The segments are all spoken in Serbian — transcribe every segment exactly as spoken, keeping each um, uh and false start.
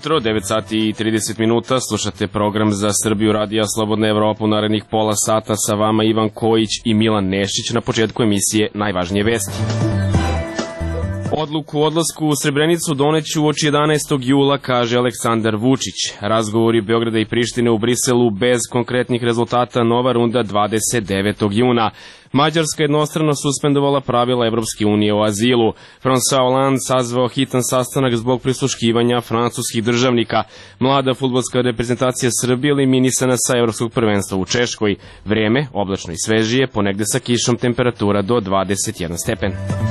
jutro, devet sati i trideset minuta, slušate program za Srbiju Radija Slobodna Evropa. U narednih pola sata sa vama Ivan Kojić i Milan Nešić. Na početku emisije najvažnije vesti. Odluku o odlasku u Srebrenicu doneću uoči jedanaestog jula, kaže Aleksandar Vučić. Razgovori Beograda i Prištine u Briselu bez konkretnih rezultata, nova runda dvadeset devetog juna. Mađarska jednostrano suspendovala pravila Evropske unije o azilu. François Hollande sazvao hitan sastanak zbog prisluškivanja francuskih državnika. Mlada fudbalska reprezentacija Srbije eliminisana sa Evropskog prvenstva u Češkoj. Vreme oblačno i svežije, ponegde sa kišom, temperatura do dvadeset jedan stepen.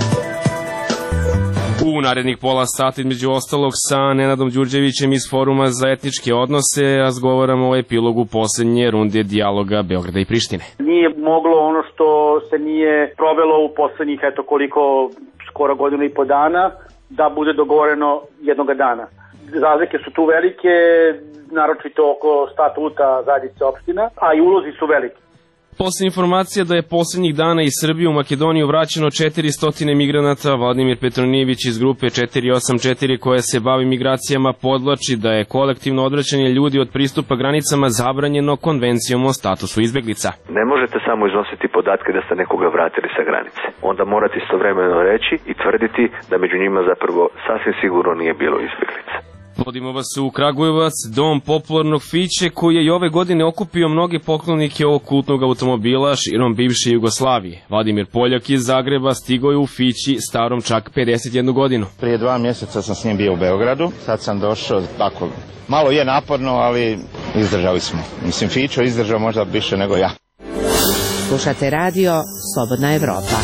U narednih pola sata, između ostalog, sa Nenadom Đurđevićem iz Foruma za etničke odnose razgovaramo o epilogu poslednje runde dijaloga Beograda i Prištine. Nije moglo ono što se nije provelo u poslednjih, eto koliko, skoro godinu i po dana, da bude dogovoreno jednoga dana. Razlike su tu velike, naročito oko statuta zajednice opština, a i ulozi su veliki. Posle informacija da je poslednjih dana iz Srbije u Makedoniju vraćeno četiristo migranata, Vladimir Petronijević iz grupe četiri osam četiri koja se bavi migracijama podvlači da je kolektivno odvraćanje ljudi od pristupa granicama zabranjeno Konvencijom o statusu izbeglica. Ne možete samo iznositi podatke da ste nekoga vratili sa granice. Onda morate istovremeno reći i tvrditi da među njima zapravo sasvim sigurno nije bilo izbeglica. Vodimo vas u Kragujevac, dom popularnog Fiće koji je i ove godine okupio mnoge poklonike ovog kultnog automobila širom bivše Jugoslavije. Vladimir Poljak iz Zagreba stigao je u Fići starom čak pedeset jednu godinu. Prije dva mjeseca sam s njim bio u Beogradu, sad sam došao, tako, malo je naporno, ali izdržali smo. Mislim, Fićo izdržao možda više nego ja. Slušate radio Slobodna Evropa.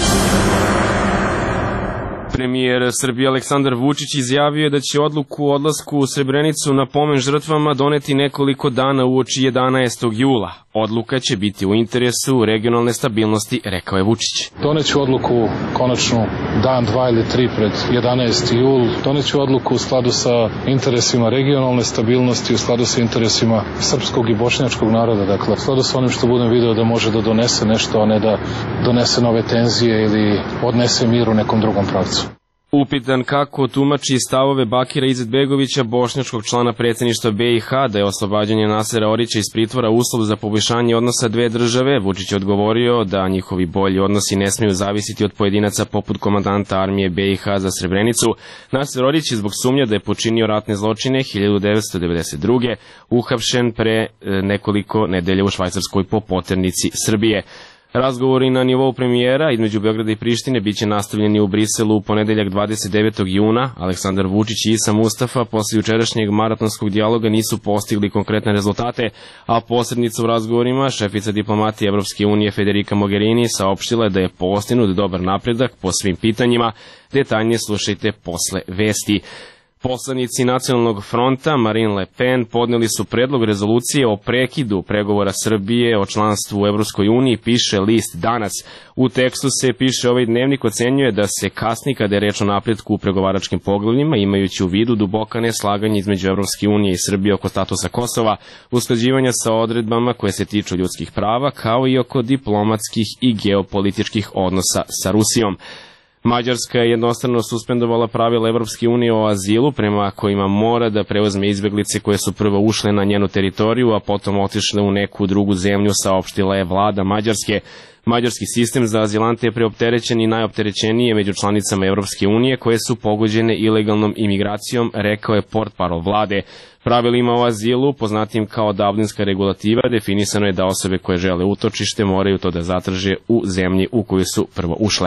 Premijer Srbije Aleksandar Vučić izjavio je da će odluku o odlasku u Srebrenicu na pomen žrtvama doneti nekoliko dana uoči jedanaestog jula. Odluka će biti u interesu regionalne stabilnosti, rekao je Vučić. Doneću odluku konačnu dan, dva ili tri pred jedanaesti jul. Doneću odluku u skladu sa interesima regionalne stabilnosti, u skladu sa interesima srpskog i bošnjačkog naroda. Dakle, u skladu sa onim što budem video da može da donese nešto, a ne da donese nove tenzije ili odnese mir u nekom drugom pravcu. Upitan kako tumači stavove Bakira Izetbegovića, bošnjačkog člana predsjedništva be i ha, da je oslobađanje Nasera Orića iz pritvora uslov za poboljšanje odnosa dve države, Vučić je odgovorio da njihovi bolji odnosi ne smiju zavisiti od pojedinaca poput komandanta armije be i ha za Srebrenicu. Naser Orić je zbog sumnja da je počinio ratne zločine hiljadu devetsto devedeset druge. uhapšen pre nekoliko nedelja u Švajcarskoj po poternici Srbije. Razgovori na nivou premijera između Beograda i Prištine biće nastavljeni u Briselu u ponedeljak dvadeset devetog juna. Aleksandar Vučić i Isa Mustafa posle jučerašnjeg maratonskog dijaloga nisu postigli konkretne rezultate, a posrednica u razgovorima, šefica diplomatije Evropske unije Federica Mogherini, saopštila je da je postignut dobar napredak po svim pitanjima. Detaljnije slušajte posle vesti. Poslanici Nacionalnog fronta Marine Le Pen podneli su predlog rezolucije o prekidu pregovora Srbije o članstvu u Evropskoj uniji, piše list Danas. U tekstu se piše ovaj dnevnik ocenjuje da se kasni kada je reč o napretku u pregovaračkim poglavljima, imajući u vidu duboka neslaganja između Evropske unije i Srbije oko statusa Kosova, usklađivanja sa odredbama koje se tiču ljudskih prava, kao i oko diplomatskih i geopolitičkih odnosa sa Rusijom. Mađarska je jednostrano suspendovala pravila Evropske unije o azilu, prema kojima mora da preuzme izbeglice koje su prvo ušle na njenu teritoriju, a potom otišle u neku drugu zemlju, saopštila je vlada Mađarske. Mađarski sistem za azilante je preopterećen i najopterećeniji je među članicama Evropske unije koje su pogođene ilegalnom imigracijom, rekao je portparol vlade. Pravilima o azilu, poznatim kao Dublinska regulativa, definisano je da osobe koje žele utočište moraju to da zatraže u zemlji u koju su prvo ušle.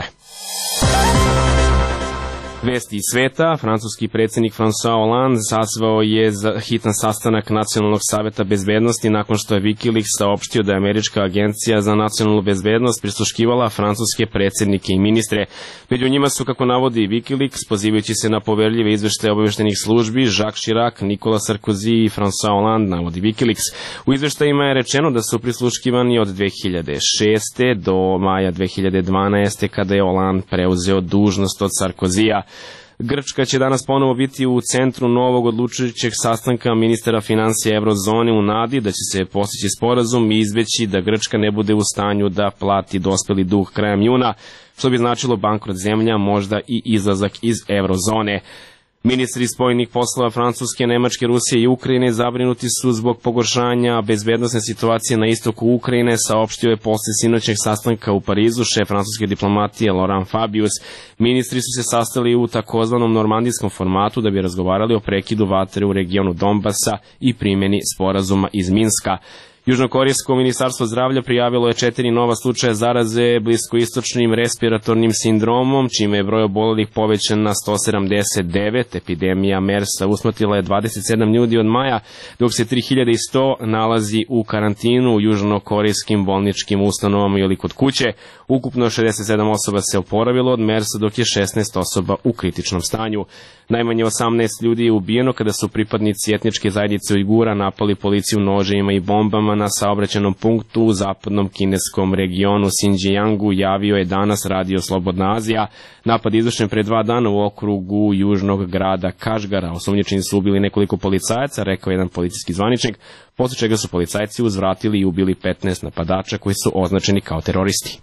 Vesti iz sveta. Francuski predsjednik François Hollande sazvao je za hitan sastanak Nacionalnog saveta bezbednosti nakon što je Wikileaks saopštio da je američka agencija za nacionalnu bezbednost prisluškivala francuske predsjednike i ministre. Među njima su, kako navodi Wikileaks, pozivajući se na poverljive izveštaje obavještajnih službi, Jacques Chirac, Nicolas Sarkozy i François Hollande, navodi Wikileaks. U izveštajima je rečeno da su prisluškivani od dve hiljade šeste. do maja dve hiljade dvanaeste. kada je Hollande preuzeo dužnost od Sarkozyja. Grčka će danas ponovo biti u centru novog odlučujućeg sastanka ministara finansija Eurozone u nadi da će se postići sporazum i izbeći da Grčka ne bude u stanju da plati dospeli dug krajem juna, što bi značilo bankrot zemlja, možda i izlazak iz Eurozone. Ministri spoljnih poslova Francuske, Nemačke, Rusije i Ukrajine zabrinuti su zbog pogoršanja bezbednosne situacije na istoku Ukrajine, saopštio je posle sinoćeg sastanka u Parizu šef francuske diplomatije Laurent Fabius. Ministri su se sastali u takozvanom normandijskom formatu da bi razgovarali o prekidu vatre u regionu Donbasa i primjeni sporazuma iz Minska. Južnokorejsko ministarstvo zdravlja prijavilo je četiri nova slučaja zaraze bliskoistočnim respiratornim sindromom, čime je broj obolelih povećan na sto sedamdeset devet. Epidemija mersa usmrtila je dvadeset sedam ljudi od maja, dok se tri hiljade sto nalazi u karantinu u južnokorejskim bolničkim ustanovama ili kod kuće. Ukupno šezdeset sedam osoba se oporavilo od mersa, dok je šesnaest osoba u kritičnom stanju. Najmanje osamnaest ljudi je ubijeno kada su pripadnici etničke zajednice Ujgura napali policiju noževima i bombama na saobraćajnom punktu u zapadnom kineskom regionu Xinjiangu, javio je danas Radio Slobodna Azija. Napad izvršen pre dva dana u okrugu južnog grada Kašgara. Osumnjičeni su ubili nekoliko policajaca, rekao jedan policijski zvaničnik, posle čega su policajci uzvratili i ubili petnaest napadača koji su označeni kao teroristi.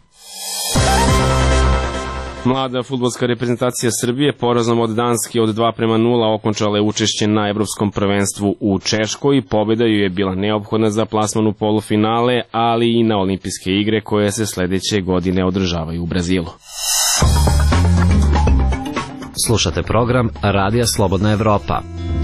Mlada fudbalska reprezentacija Srbije porazom od Danske od dva prema nula okončala je učešće na evropskom prvenstvu u Češkoj. Pobjeda ju je bila neophodna za plasman u polufinale, ali i na olimpijske igre koje se sledeće godine održavaju u Brazilu. Slušate program Radija Slobodna Evropa.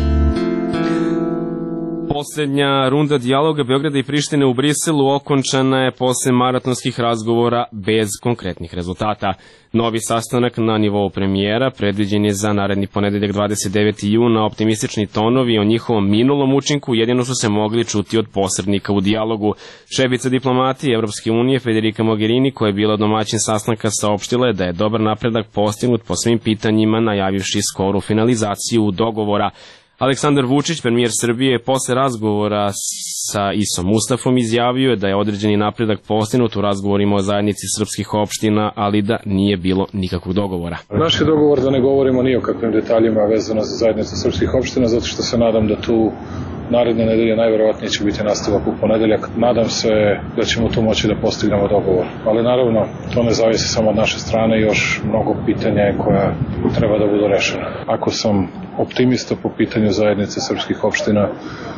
Poslednja runda dijaloga Beograda i Prištine u Briselu okončana je posle maratonskih razgovora bez konkretnih rezultata. Novi sastanak na nivou premijera predviđen je za naredni ponedeljak dvadeset deveti juna. Optimistični tonovi o njihovom minulom učinku jedino su se mogli čuti od posrednika u dijalogu. Šefica diplomatije Evropske unije Federica Mogherini, koja je bila domaćin sastanka, saopštila je da je dobar napredak postignut po svim pitanjima, najavivši skoru finalizaciju dogovora. Aleksandar Vučić, premijer Srbije, posle razgovora sa Isom Mustafom izjavio je da je određeni napredak postignut u razgovorima o zajednici srpskih opština, ali da nije bilo nikakvog dogovora. Naš je dogovor da ne govorimo ni o kakvim detaljima vezano za zajednicu srpskih opština, zato što se nadam da tu naredne nedelje najverovatnije će biti nastavak u ponedeljak. Nadam se da ćemo tu moći da postignemo dogovor. Ali naravno, to ne zavisi samo od naše strane, još mnogo pitanja je koja treba da budu rešena. Ako sam optimista po pitanju zajednice srpskih opština,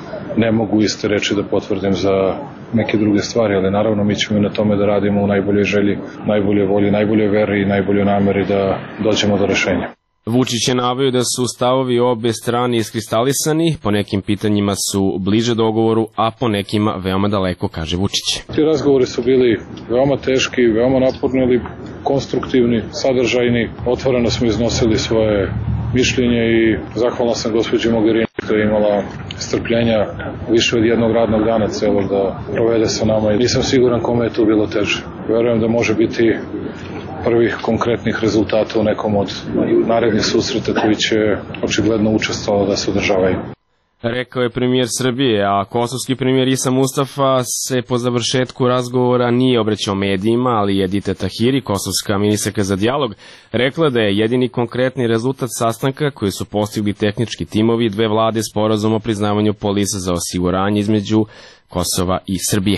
ne mogu iste reči da potvrdim za neke druge stvari, ali naravno mi ćemo i na tome da radimo u najboljoj želji, najboljoj volji, najboljoj veri i najboljoj nameri da dođemo do rešenja. Vučić je naveo da su stavovi obe strane iskristalisani, po nekim pitanjima su bliže dogovoru, a po nekima veoma daleko, kaže Vučić. Ti razgovori su bili veoma teški, veoma naporni, ali konstruktivni, sadržajni. Otvoreno smo iznosili svoje mišljenje i zahvalan sam gospođi Mogherini koja je imala strpljenja više od jednog radnog dana celog da provede sa nama i nisam siguran kome je tu bilo teže. Verujem da može biti prvih konkretnih rezultata u nekom od narednih susreta koji će očigledno učestvovati da se održavaju. Rekao je premijer Srbije, a kosovski premijer Isa Mustafa se po završetku razgovora nije obraćao medijima, ali je Edita Tahiri, kosovska ministarka za dijalog, rekla da je jedini konkretni rezultat sastanka koji su postigli tehnički timovi dve vlade sporazum o priznavanju polisa za osiguranje između Kosova i Srbije.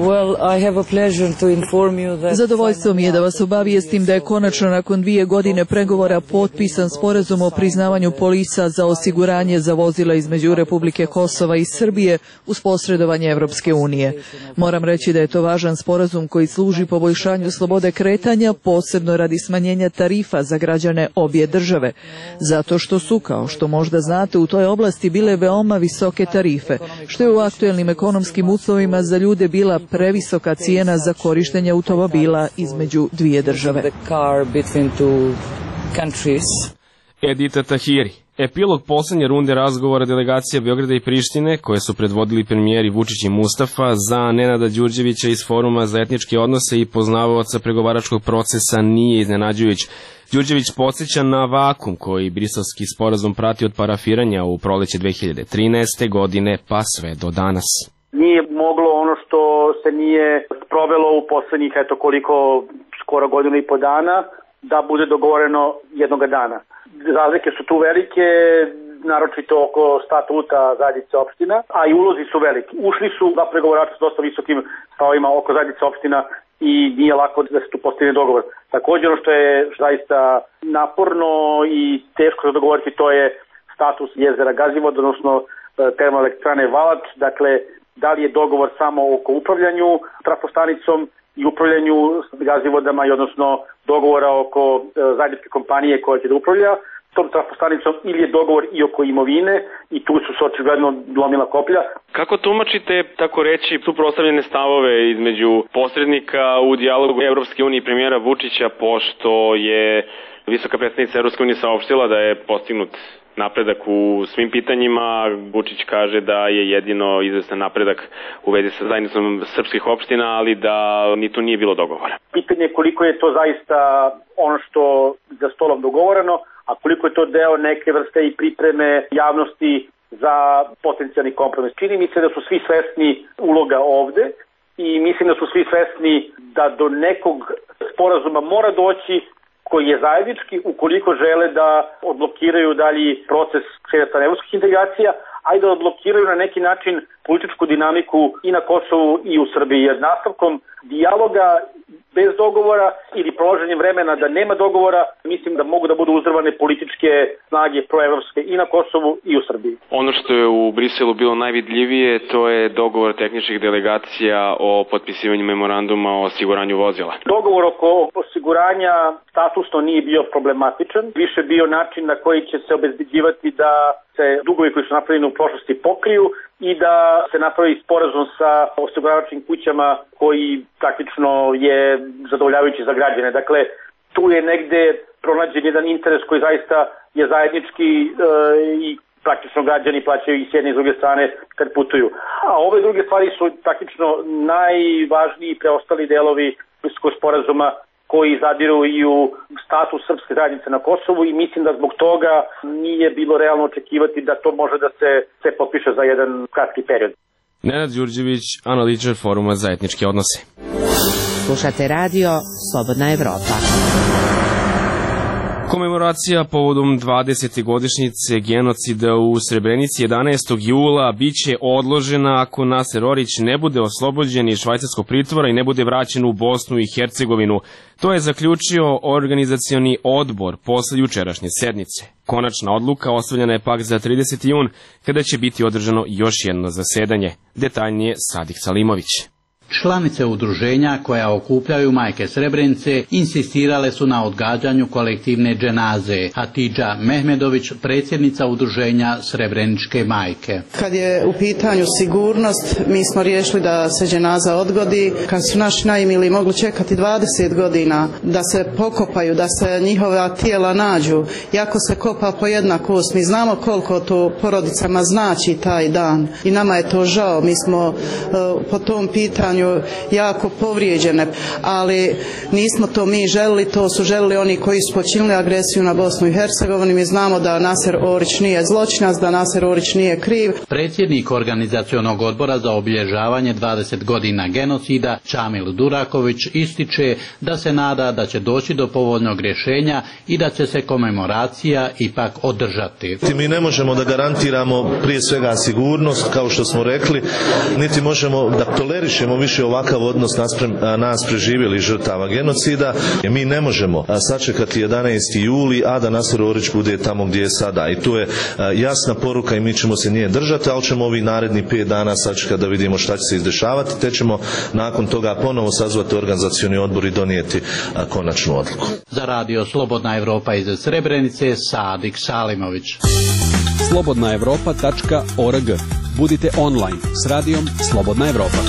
Zadovoljstvo mi je da vas obavijestim da je konačno nakon dvije godine pregovora potpisan sporazum o priznavanju polisa za osiguranje za vozila između Republike Kosova i Srbije uz posredovanje Evropske unije. Moram reći da je to važan sporazum koji služi poboljšanju slobode kretanja, posebno radi smanjenja tarifa za građane obje države, zato što su, kao što možda znate, u toj oblasti bile veoma visoke tarife, što je u aktuelnim ekonomskim uslovima za ljude bila previsoka cijena za korištenje automobila između dvije države. Edita Tahiri. Epilog poslednje runde razgovora delegacija Beograda i Prištine, koje su predvodili premijeri Vučić i Mustafa, za Nenada Đurđevića iz Foruma za etničke odnose i poznavaoca pregovaračkog procesa nije iznenađujuć. Đurđević podsjeća na vakum koji briselski sporazum prati od parafiranja u proleće dve hiljade trinaeste. godine pa sve do danas. Nije moglo ono što se nije provelo u poslednjih, eto koliko, skoro godinu i po dana, da bude dogovoreno jednoga dana. Razlike su tu velike, naročito oko statuta zajednice opština, a i ulozi su veliki. Ušli su da pregovarači s dosta visokim stavovima oko zajednice opština i nije lako da se tu postigne dogovor. Također ono što je zaista naporno i teško za dogovoriti, to je status jezera Gazivod, odnosno termoelektrane Valač, dakle da li je dogovor samo oko upravljanju trafostanicom i upravljanju gazivodama i odnosno dogovora oko zajedničke kompanije koja će da upravlja tom trafostanicom ili je dogovor i oko imovine i tu su se očigledno lomila koplja. Kako tumačite, tako reći, suprotstavljene stavove između posrednika u dijalogu Evropske unije i premijera Vučića, pošto je visoka predstavnica Evropske unije saopštila da je postignut napredak u svim pitanjima, Vučić kaže da je jedino izvestan napredak u vezi sa zajednicom srpskih opština, ali da ni tu nije bilo dogovora. Pitanje je koliko je to zaista ono što za stolom dogovoreno, a koliko je to deo neke vrste i pripreme javnosti za potencijalni kompromis. Čini mi se da su svi svesni uloga ovde i mislim da su svi svesni da do nekog sporazuma mora doći koji je zajednički ukoliko žele da odblokiraju dalji proces širjenja evropskih integracija, a i da odblokiraju na neki način političku dinamiku i na Kosovu i u Srbiji. Jer nastavkom dijaloga bez dogovora ili prolaženjem vremena da nema dogovora, mislim da mogu da budu uzdrvane političke snage proevropske i na Kosovu i u Srbiji. Ono što je u Briselu bilo najvidljivije, to je dogovor tehničkih delegacija o potpisivanju memoranduma o osiguranju vozila. Dogovor oko osiguranja statusno nije bio problematičan, više bio način na koji će se obezbeđivati da se dugovi koji su napravljeni u prošlosti pokriju i da se napravi sporazum sa osiguravačkim kućama koji praktično je zadovoljavajući za građane. Dakle, tu je negde pronađen jedan interes koji zaista je zajednički e, i praktično građani plaćaju i s jedne i s druge strane kad putuju. A ove druge stvari su praktično najvažniji preostali delovi Briselskog sporazuma koji zadiru i u status srpske zajednice na Kosovu i mislim da zbog toga nije bilo realno očekivati da to može da se, se potpiše za jedan kratki period. Nenad Đurđević, analitičar Foruma za etničke odnose. Slušate radio Slobodna Evropa. Komemoracija povodom dvadesete godišnjice genocida u Srebrenici jedanaestog jula biće odložena ako Naser Orić ne bude oslobođen iz švajcarskog pritvora i ne bude vraćen u Bosnu i Hercegovinu. To je zaključio organizacioni odbor posle jučerašnje sednice. Konačna odluka ostavljena je pak za trideseti jun, kada će biti održano još jedno zasedanje. Detaljnije Sadik Salimović. Članice udruženja koja okupljaju majke Srebrenice insistirale su na odgađanju kolektivne dženaze. Hatidža Mehmedović, predsjednica udruženja Srebreničke majke. Kad je u pitanju sigurnost, mi smo riješili da se dženaza odgodi. Kad su naši najmiliji mogli čekati dvadeset godina da se pokopaju, da se njihova tijela nađu, jako se kopa po jednakost. Mi znamo koliko to porodicama znači taj dan i nama je to žao. Mi smo uh, po tom pitanju jako povrijeđene, ali nismo to mi želili, to su želili oni koji su počinili agresiju na Bosnu i Hercegovinu. Mi znamo da Naser Orić nije zločinac, da Naser Orić nije kriv. Predsjednik organizacionog odbora za obilježavanje dvadeset godina genocida Čamil Duraković ističe da se nada da će doći do povoljnog rješenja i da će se komemoracija ipak održati. Mi ne možemo da garantiramo prije svega sigurnost, kao što smo rekli, niti možemo da tolerišemo više ovakav odnos naspram nas preživjeli žrtava genocida. Mi ne možemo sačekati jedanaesti juli, a da Naser Orić bude tamo gdje je sada. I to je jasna poruka i mi ćemo se nje držati, ali ćemo ovi naredni pet dana sačekati da vidimo šta će se izdešavati, te ćemo nakon toga ponovo sazvati organizacioni odbor i donijeti konačnu odluku. Za radio Slobodna Evropa iz Srebrenice, Sadik Salimović. slobodna evropa tačka org. Budite online s radijom Slobodna Evropa.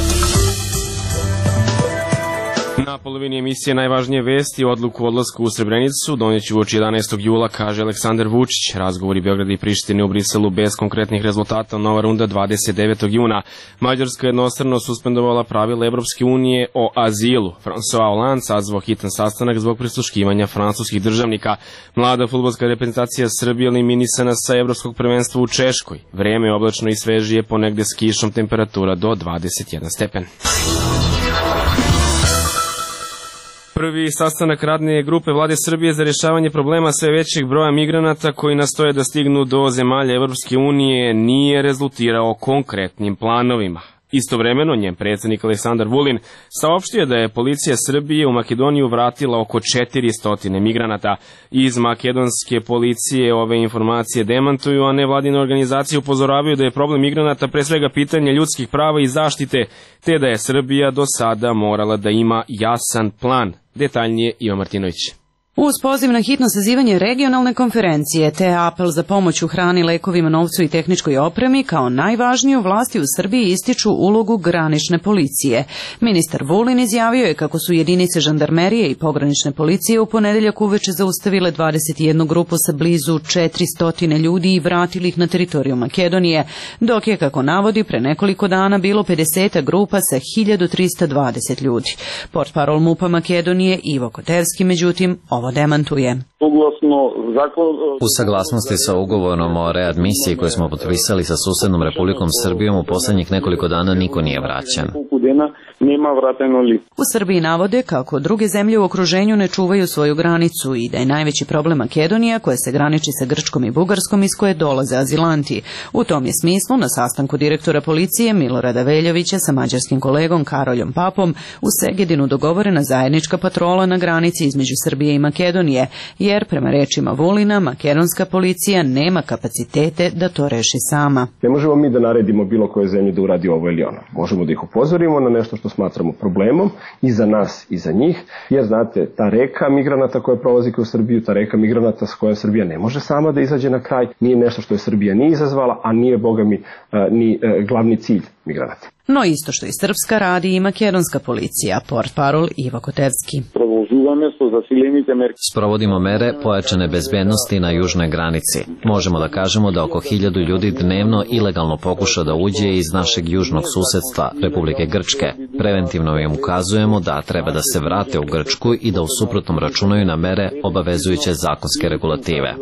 Na polovini emisije najvažnije vesti o odluku odlasku u Srebrenicu doneću uoči jedanaestog jula, kaže Aleksandar Vučić. Razgovori Beograda i Prištine u Briselu bez konkretnih rezultata, nova runda dvadeset devetog juna. Mađarska jednostrano suspendovala pravila Evropske unije o azilu. François Hollande sazvao hitan sastanak zbog prisluškivanja francuskih državnika. Mlada fudbalska reprezentacija Srbije eliminisana sa evropskog prvenstva u Češkoj. Vreme je oblačno i svežije, ponegde s kišom, temperatura do dvadeset jedan stepen. Prvi sastanak radne grupe vlade Srbije za rješavanje problema sve većeg broja migranata koji nastoje da stignu do zemalja Evropske unije nije rezultirao konkretnim planovima. Istovremeno, njen predsjednik Aleksandar Vulin saopštio da je policija Srbije u Makedoniju vratila oko četiristo migranata. Iz makedonske policije ove informacije demantuju, a nevladine organizacije upozoravaju da je problem migranata pre svega pitanje ljudskih prava i zaštite, te da je Srbija do sada morala da ima jasan plan. Detaljnije Ivan Martinović. Uz poziv na hitno sazivanje regionalne konferencije te apel za pomoć u hrani, lekovima, novcu i tehničkoj opremi, kao najvažniju vlasti u Srbiji ističu ulogu granične policije. Ministar Vulin izjavio je kako su jedinice žandarmerije i pogranične policije u ponedeljak uveče zaustavile dvadeset jednu grupu sa blizu četiristo ljudi i vratili ih na teritoriju Makedonije, dok je, kako navodi, pre nekoliko dana bilo pedeset grupa sa hiljadu trista dvadeset ljudi. Portparol MUP-a Makedonije Ivo Kotevski, međutim, ovo demantuje. U saglasnosti sa ugovorom o readmisiji koje smo potpisali sa susednom Republikom Srbijom u poslednjih nekoliko dana niko nije vraćen. U Srbiji navode kako druge zemlje u okruženju ne čuvaju svoju granicu i da je najveći problem Makedonija, koja se graniči sa Grčkom i Bugarskom, iz koje dolaze azilanti. U tom je smislu na sastanku direktora policije Milorada Veljovića sa mađarskim kolegom Karoljom Papom u Segedinu dogovorena zajednička patrola na granici između Srbije i Makedonije, jer prema rečima Vulina, makedonska policija nema kapacitete da to reši sama. Ne možemo mi da naredimo bilo koje zemlje da uradi ovo ili ono. Možemo da ih upozorimo na nešto što smatramo problemom i za nas i za njih, jer znate, ta reka migranata koja prolazi kroz Srbiju, ta reka migranata s kojom Srbija ne može sama da izađe na kraj, nije nešto što je Srbija ni izazvala, a nije, boga mi, ni glavni cilj migranata. No isto što i srpska radi i makedonska policija, portparol Ivo Kotevski. Sprovodimo mere pojačane bezbednosti na južnoj granici. Možemo da kažemo da oko hiljadu ljudi dnevno ilegalno pokuša da uđe iz našeg južnog susedstva, Republike Grčke. Preventivno im ukazujemo da treba da se vrate u Grčku i da u suprotnom računaju na mere obavezujuće zakonske regulative.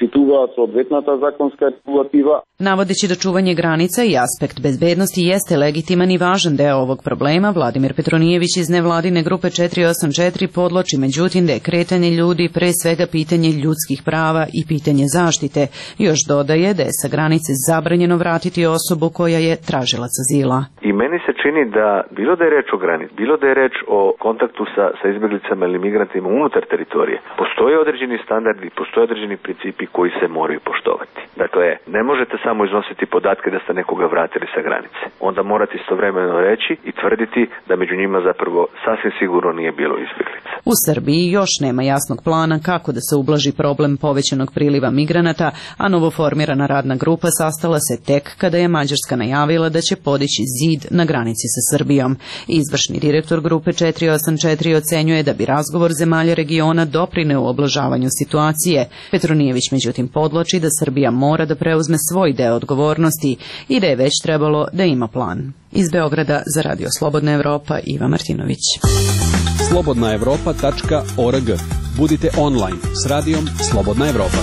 Navodeći da čuvanje granica i aspekt bezbednosti jeste legitiman i važan deo ovog problema, Vladimir Petronijević iz nevladine grupe četiri osam četiri podloči međutim da je kretanje ljudi pre svega pitanje ljudskih prava i pitanje zaštite. Još dodaje da je sa granice zabranjeno vratiti osobu koja je tražilac azila. I meni se čini da bilo da je reč o granici, bilo da je reč o kontaktu sa, sa izbjeglicama ili migrantima unutar teritorije, postoje određeni standardi, postoje određeni principi koji se moraju poštovati. Dakle, ne možete samo iznositi podatke da ste nekoga vratili sa granice. Onda morate istovremeno reći i tvrditi da među njima zapravo sasvim sigurno nije bilo izbjeglica. U Srbiji još nema jasnog plana kako da se ublaži problem povećanog priliva migranata, a novoformirana radna grupa sastala se tek kada je Mađarska najavila da će podići zid na granici sa Srbijom. Izvršni direktor grupe četiri osam četiri ocenjuje da bi razgovor zemalja regiona doprineo u oblažavanju situacije. Petronijević međutim podloči da Srbija mora da preuzme svoj deo odgovornosti i da je već trebalo da ima plan. Iz Beograda za Radio Slobodna Evropa, Iva Martinović. slobodna evropa tačka org. Budite online s radijom Slobodna Evropa.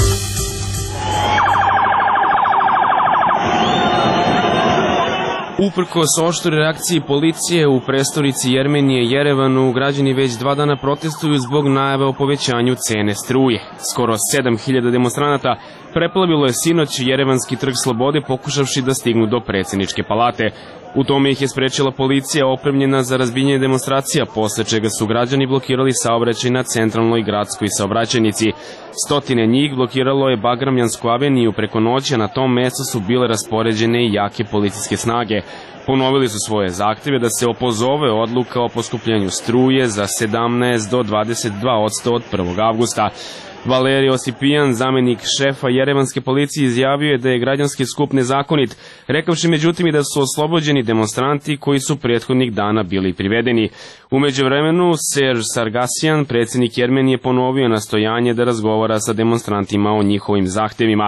Uprkos oštroj reakciji policije u prestonici Jermenije Jerevanu, građani već dva dana protestuju zbog najave o povećanju cene struje. Skoro sedam hiljada demonstranata preplavilo je sinoć Jerevanski trg Slobode pokušavši da stignu do predsjedničke palate. U tome ih je sprečila policija opremljena za razbijanje demonstracija, posle čega su građani blokirali saobraćaj na centralnoj gradskoj saobraćajnici. Stotine njih blokiralo je Bagramjansku aveniju preko noći, a na tom mestu su bile raspoređene i jake policijske snage. Ponovili su svoje zahtjeve da se opozove odluka o poskupljanju struje za sedamnaest do dvadeset dva posto od prvog avgusta. Valerij Osipijan, zamjenik šefa Jerevanske policije, izjavio je da je građanski skup nezakonit, rekavši međutim i da su oslobođeni demonstranti koji su prethodnih dana bili privedeni. U međuvremenu, Serž Sargasyan, predsjednik Jermenije, ponovio nastojanje da razgovara sa demonstrantima o njihovim zahtjevima.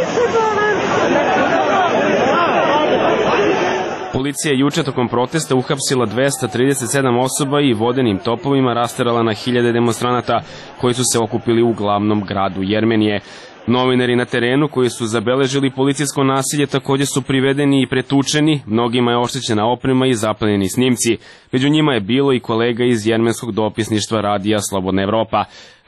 Policija je juče tokom protesta uhapsila dvesta trideset sedam osoba i vodenim topovima rasterala na hiljade demonstranata koji su se okupili u glavnom gradu Jermenije. Novinari na terenu koji su zabeležili policijsko nasilje također su privedeni i pretučeni, mnogima je oštećena oprema i zaplenjeni snimci. Među njima je bilo i kolega iz jermenskog dopisništva radija Slobodna Evropa.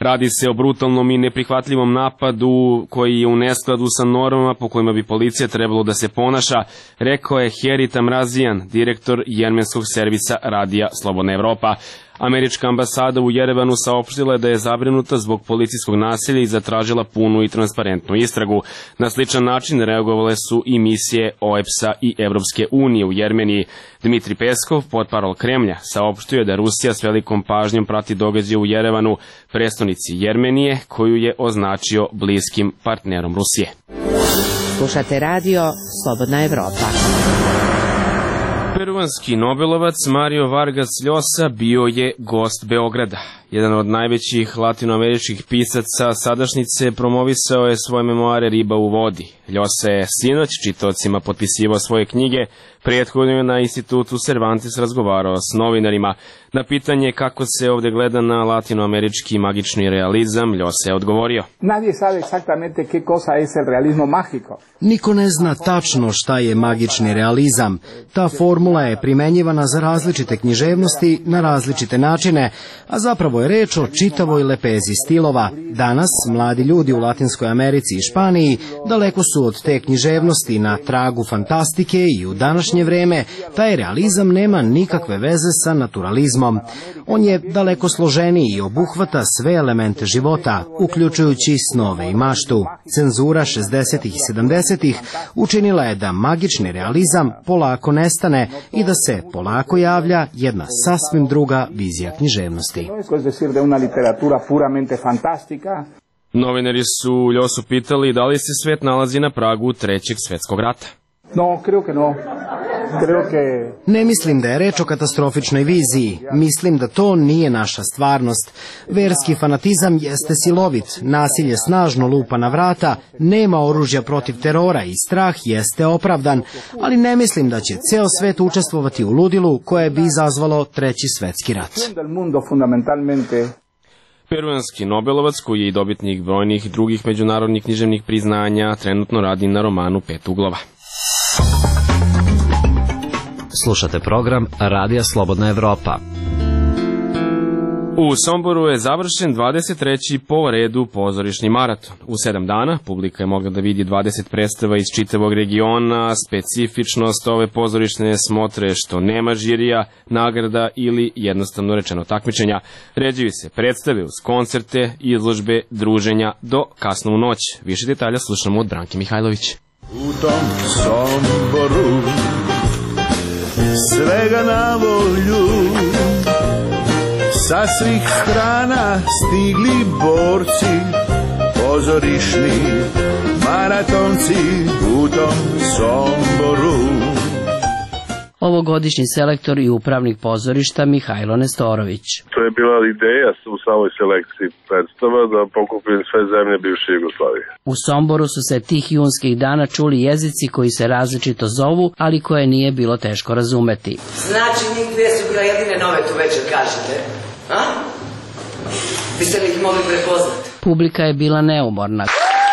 Radi se o brutalnom i neprihvatljivom napadu koji je u neskladu sa normama po kojima bi policija trebalo da se ponaša, rekao je Heri Tamrazijan, direktor jermenskog servisa Radija Slobodna Evropa. Američka ambasada u Jerevanu saopštila je da je zabrinuta zbog policijskog nasilja i zatražila punu i transparentnu istragu. Na sličan način reagovale su i misije O E P S-a i Evropske unije u Jermeniji. Dmitri Peskov, portparol Kremlja, saopštio je da Rusija s velikom pažnjom prati događaje u Jerevanu, prestonici Jermenije, koju je označio bliskim partnerom Rusije. Slušate radio Slobodna Evropa. Peruanski Nobelovac Mario Vargas Llosa bio je gost Beograda. Jedan od najvećih latinoameričkih pisaca sadašnjice promovisao je svoje memoare Riba u vodi. Llosa je sinoć čitaocima potpisivao svoje knjige, prethodno je na institutu Cervantes razgovarao s novinarima. Na pitanje kako se ovde gleda na latinoamerički magični realizam, Llosa je odgovorio. Nadie sabe exactamente qué cosa es el realismo mágico. Niko ne zna tačno šta je magični realizam. Ta formula je primenjivana za različite književnosti na različite načine, a zapravo je reč o čitavoj lepezi stilova. Danas, mladi ljudi u Latinskoj Americi i Španiji daleko su od te književnosti na tragu fantastike i u današnje vreme taj realizam nema nikakve veze sa naturalizmom. On je daleko složeniji i obuhvata sve elemente života, uključujući snove i maštu. Cenzura šezdesetih i sedamdesetih učinila je da magični realizam polako nestane i da se polako javlja jedna sasvim druga vizija književnosti. Novinari su Llosu pitali da li se svet nalazi na pragu Trećeg svetskog rata. No, creo que no. Creo que... Ne mislim da je reč o katastrofičnoj viziji. Mislim da to nije naša stvarnost. Verski fanatizam jeste silovit, nasilje snažno lupa na vrata, nema oružja protiv terora i strah jeste opravdan, ali ne mislim da će ceo svet učestvovati u ludilu koje bi izazvalo Treći svetski rat. Peruanski Nobelovac, koji je i dobitnik brojnih drugih međunarodnih književnih priznanja, trenutno radi na romanu Pet uglova. Slušate program Radija Slobodna Evropa. U Somboru je završen dvadeset treći po redu pozorišni maraton. U sedam dana publika je mogla da vidi dvadeset predstava iz čitavog regiona. Specifičnost ove pozorišne smotre je što nema žirija, nagrada ili jednostavno rečeno takmičenja. Ređuju se predstave uz koncerte, izložbe, druženja do kasno u noć. Više detalja slušamo od Branke Mihajlović. U tom Somboru svega na volju, sa svih strana stigli borci, pozorišni maratonci u tom Somboru. Ovogodišnji selektor i upravnik pozorišta Mihajlo Nestorović. To je bila ideja u samoj selekciji predstava da pokupim sve zemlje bivše Jugoslavije. U Somboru su se tih junskih dana čuli jezici koji se različito zovu, ali koje nije bilo teško razumeti. Znači, njih dve su bila jedine nove tu večer, kažete? A? Biste li ih mogli prepoznati? Publika je bila neumorna.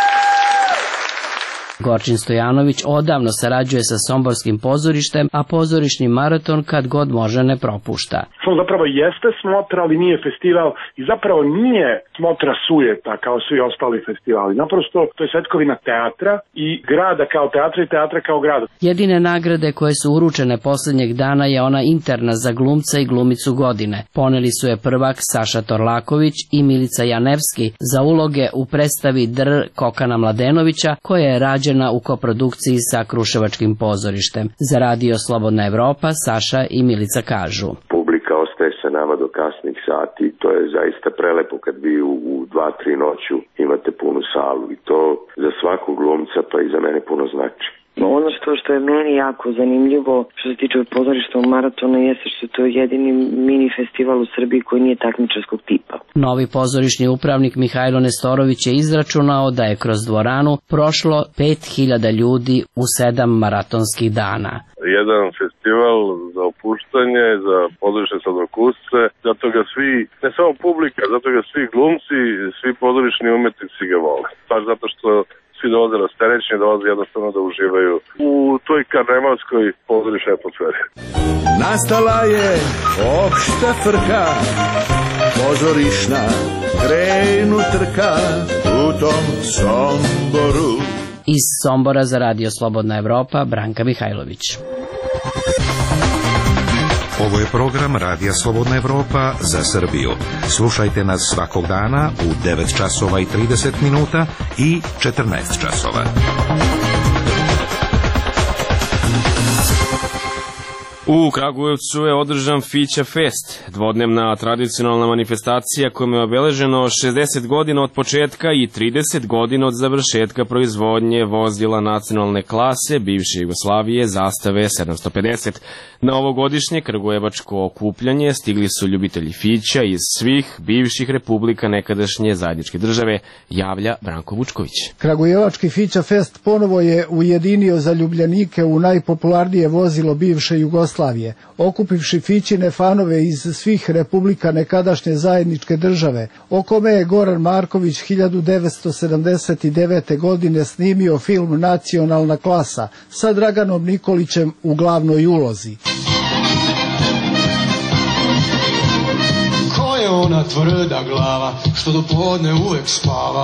Gorčin Stojanović odavno sarađuje sa somborskim pozorištem, a pozorišni maraton kad god može ne propušta. To zapravo jeste smotra, ali nije festival i zapravo nije smotra sujeta kao svi ostali festivali. Naprosto to je svetkovina teatra i grada kao teatra i teatra kao grada. Jedine nagrade koje su uručene poslednjeg dana je ona interna za glumca i glumicu godine. Poneli su je prvak Saša Torlaković i Milica Janevski za uloge u predstavi Dr Kokana Mladenovića, koja je rađena u koprodukciji sa Kruševačkim pozorištem. Za Radio Slobodna Evropa Saša i Milica kažu. Publika ostaje sa nama do kasnih sati, to je zaista prelepo kad vi u, u dva, tri noću imate punu salu i to za svakog glumca pa i za mene puno znači. Ono što, što je meni jako zanimljivo što se tiče pozorišnog maratona jeste što je to jedini mini festival u Srbiji koji nije takmičarskog tipa. Novi pozorišni upravnik Mihajlo Nestorović je izračunao da je kroz dvoranu prošlo pet hiljada ljudi u sedam maratonskih dana. Jedan festival za opuštanje, za pozorišne sladokusce, zato ga svi, ne samo publika, zato ga svi glumci, svi pozorišni umetnici ga vole. Baš zato što svi dolaze rasterećeni, dolaze jednostavno da uživaju u toj karnevalskoj pozorišnoj atmosferi. Nastala je opšta frka, pozorišna krenu trka u tom Somboru. Iz Sombora za Radio Slobodna Evropa, Branka Mihajlović. Ovo je program Radija Slobodna Evropa za Srbiju. Slušajte nas svakog dana u devet časova i trideset minuta i četrnaest časova. U Kragujevcu je održan Fića Fest, dvodnevna tradicionalna manifestacija kojom je obeleženo šezdeset godina od početka i trideset godina od završetka proizvodnje vozila nacionalne klase bivše Jugoslavije zastave sedamsto pedeset. Na ovogodišnje kragujevačko okupljanje stigli su ljubitelji Fića iz svih bivših republika nekadašnje zajedničke države, javlja Branko Vučković. Kragujevački Fića Fest ponovo je ujedinio zaljubljenike u najpopularnije vozilo bivše Jugoslavije. Okupivši Fićine fanove iz svih republika nekadašnje zajedničke države, o kome je Goran Marković hiljadu devetsto sedamdeset devete. godine snimio film Nacionalna klasa sa Draganom Nikolićem u glavnoj ulozi. Ko je ona tvrda glava što do podne uvek spava?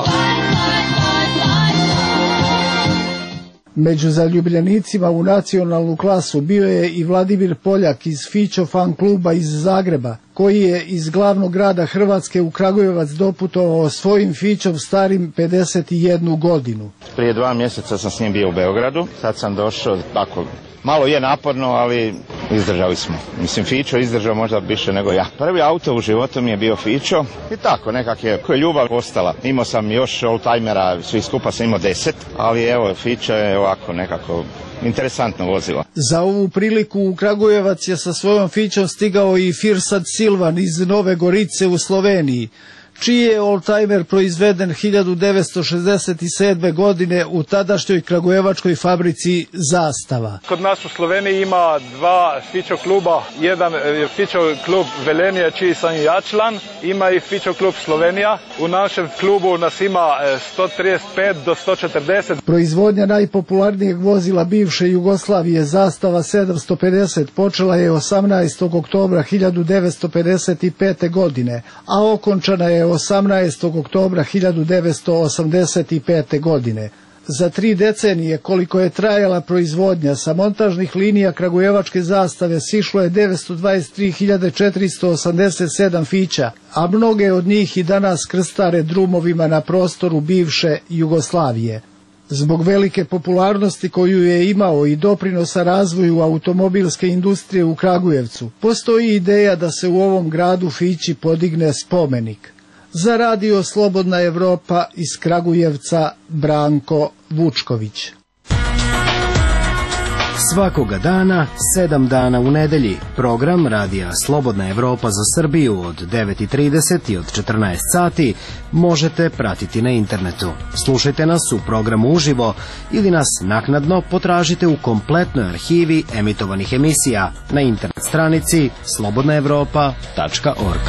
Među zaljubljenicima u nacionalnu klasu bio je i Vladimir Poljak iz Fićo fan kluba iz Zagreba, koji je iz glavnog grada Hrvatske u Kragujevac doputovao svojim Fićom starim pedeset jednu godinu. Prije dva mjeseca sam s njim bio u Beogradu, sad sam došao, tako, malo je naporno, ali izdržali smo. Mislim, Fićo izdržao možda više nego ja. Prvi auto u životu mi je bio Fićo i tako, nekak je, koja je ljubav ostala. Imao sam još oldtimera, svi skupa sam imao deset, ali evo, Fićo je ovako nekako interesantno vozilo. Za ovu priliku u Kragujevac je sa svojom Fićom stigao i Firsat Silvan iz Nove Gorice u Sloveniji, čiji je oldtimer proizveden hiljadu devetsto šezdeset sedme. godine u tadašnjoj kragujevačkoj fabrici Zastava. Kod nas u Sloveniji ima dva Fićo kluba, jedan je Fićo klub Velenje, čiji sam i ja član, ima i Fićo klub Slovenija. U našem klubu nas ima sto trideset pet do sto četrdeset. Proizvodnja najpopularnijeg vozila bivše Jugoslavije Zastava sedamsto pedeset počela je osamnaestog oktobra hiljadu devetsto pedeset pete. godine, a okončana je osamnaestog oktobra hiljadu devetsto osamdeset pete. godine. Za tri decenije koliko je trajala proizvodnja, sa montažnih linija kragujevačke Zastave sišlo je devetsto dvadeset tri hiljade četiristo osamdeset sedam Fića, a mnoge od njih i danas krstare drumovima na prostoru bivše Jugoslavije. Zbog velike popularnosti koju je imao i doprinosa razvoju automobilske industrije u Kragujevcu, postoji ideja da se u ovom gradu Fići podigne spomenik. Za Radio Slobodna Evropa iz Kragujevca, Branko Vučković. Svakoga dana, sedam dana u nedelji, program Radija Slobodna Evropa za Srbiju od devet i trideset i od četrnaest sati možete pratiti na internetu. Slušajte nas u programu uživo ili nas naknadno potražite u kompletnoj arhivi emitovanih emisija na internet stranici slobodna evropa tačka org.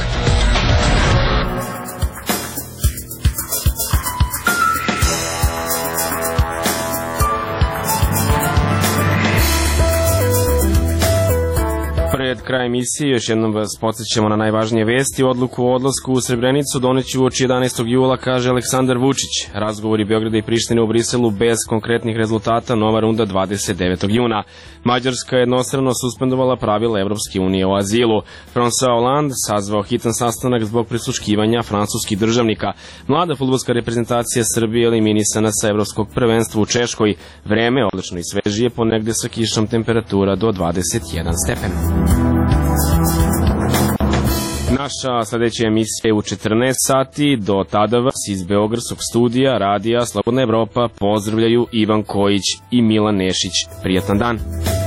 Pred kraj emisije još jednom vas podsjećamo na najvažnije vesti. Odluku o odlasku u Srebrenicu doneći uoči jedanaestog jula, kaže Aleksandar Vučić. Razgovori Beograda i Prištine u Briselu bez konkretnih rezultata, nova runda dvadeset devetog juna. Mađarska je jednostrano suspendovala pravila Evropske unije o azilu. François Hollande sazvao hitan sastanak zbog prisluškivanja francuskih državnika. Mlada fudbalska reprezentacija Srbije eliminisana sa evropskog prvenstva u Češkoj. Vreme odlično i svežije, ponegde sa kišom, temperatura do dvadeset jedan stepen. Naša sledeća emisija je u četrnaest sati. Do tada vas iz beogradskog studija Radija Slobodna Evropa pozdravljaju Ivan Kojić i Milan Nešić. Prijatan dan!